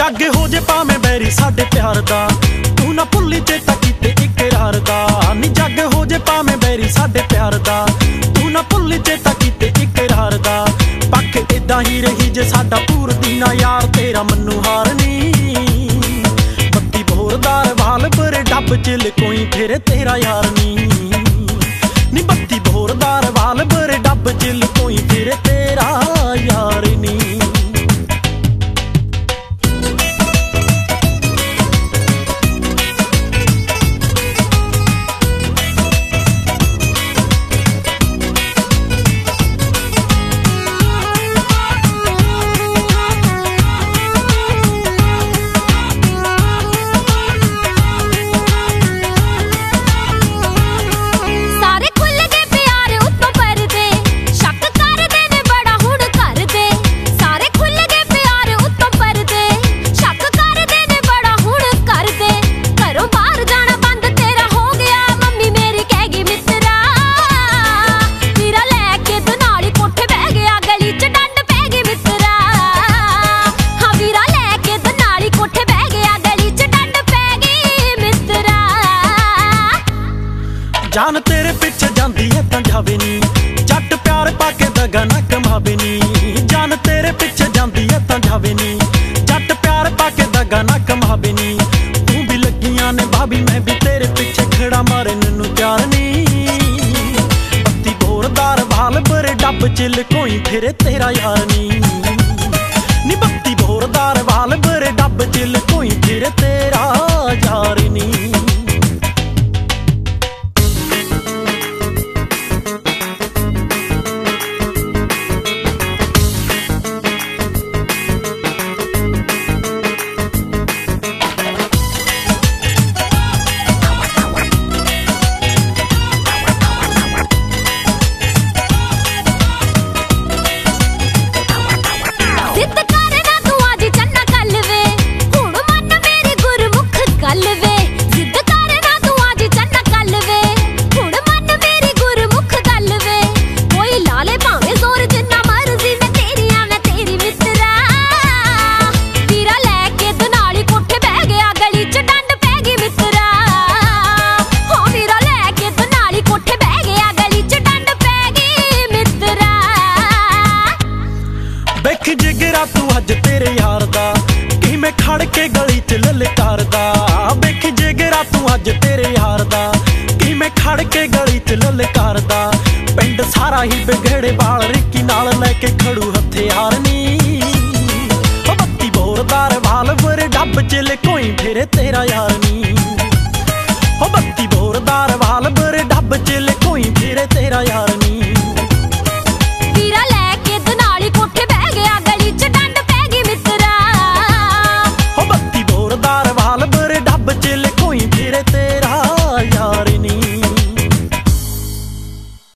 जग हो जे भावें बैरी साडे प्यार दा, तू ना भुल्ली चेता कीते इकरार दा। नी जग हो जे भावें बैरी साडे प्यार दा, तू ना भुल्ली चेता कीते इकरार दा। पक्क इदां ही रही जे साडा पूर दीना यार, तेरा मन्नू हार नी। बत्ती बोरदार वाल पर डब च लकोई फिर तेरा यार नी। नी बत्ती बोरदार वाल पर डब च लकोई फिर तेरा यार नी। जान तेरे पिछे जांदी है तां जावे नी, जट प्यार पाके दगा ना कमावे नी। जान तेरे पिछे जांदी है तां जावे नी, जट प्यार पाके दगा ना कमावे नी। तू भी लगियां ने भाभी मैं भी तेरे पिछे खड़ा मारे नैनू प्यार नी। बत्ती बोरदार वाल पर डब च लकोई फिर तेरा यार नी। नी बत्ती बोरदार वाल पर डब च लकोई फिर तेरा यार नी। जिगरा तू अज तेरे यार दा, किवें खड़ के गली च ललकारदा। वेख जिगरा तू अज तेरे यार दा, किवें खड़ के गली च ललकारदा। पिंड सारा ही बिगड़े वाल रिक्की नाल लैके खड़ू हथियार नी। बत्ती बोरदार वाल पर डब च लकोई फिर तेरा यार नी। बत्ती बोरदार वाल पर डब च लकोई फिर तेरा यार।